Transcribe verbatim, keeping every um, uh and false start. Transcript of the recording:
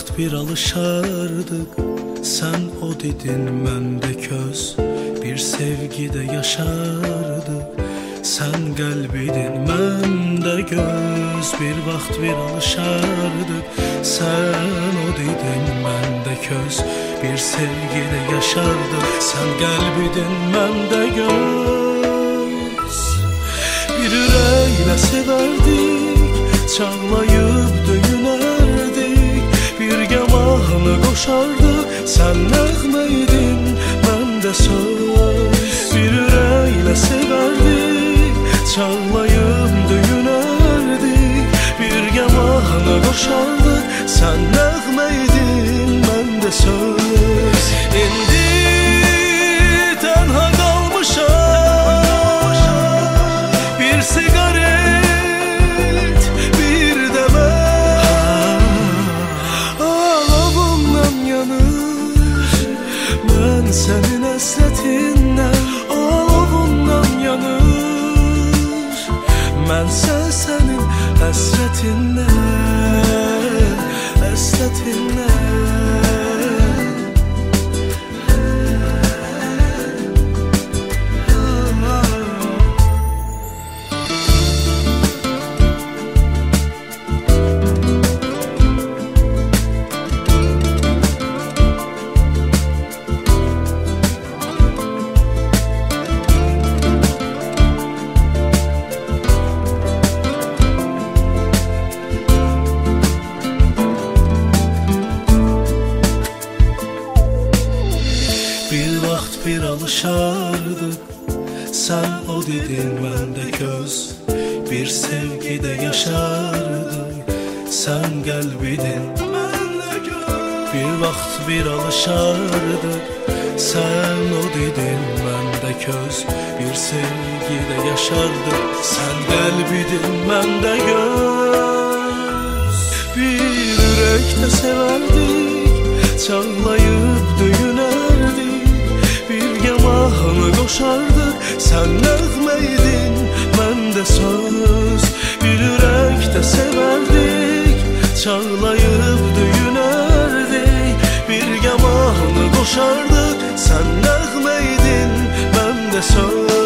vaxt bir alışardıq, sən o dedin, məndə köz. Bir sevgidə yaşardıq, sən qəlbidin, məndə göz. Bir vaxt bir alışardıq, sən o dedin, məndə köz. Bir sevgidə yaşardıq, sən qəlbidin, məndə göz. Bir ürəklə sevərdik, çağlayıb döyünərdik. Bir gəmahnı qoşardıq, sən nəğməydin, məndə söz. Bir ürəklə sevərdik, çağlayıb döyünərdik. Bir gəmahnı qoşardıq, sən nəğməydin, məndə söz. İndi tənha qalmışam, bir siqaret, bir də mən. Alovundan yanır, mən sənin həsrətindən. Alovundan yanır, mənsə sənin həsrətindən, həsrətindən. Bir vaxt bir alışardıq, sən o dedin, məndə köz. Bir sevgidə yaşardıq, sən qəlbidin, məndə göz. Bir vaxt bir alışardıq, sən o dedin, məndə köz. Bir sevgidə yaşardıq, sən qəlbidin, məndə göz. Bir ürəkdə sevərdik, çağlayıb döyünərdik. Bir gəmahnı qoşardıq, sən nəğməydin, məndə söz. Bir ürəkdə sevərdik, çağlayıb döyünərdik. Bir gəmahnı qoşardıq, sən nəğməydin, məndə söz.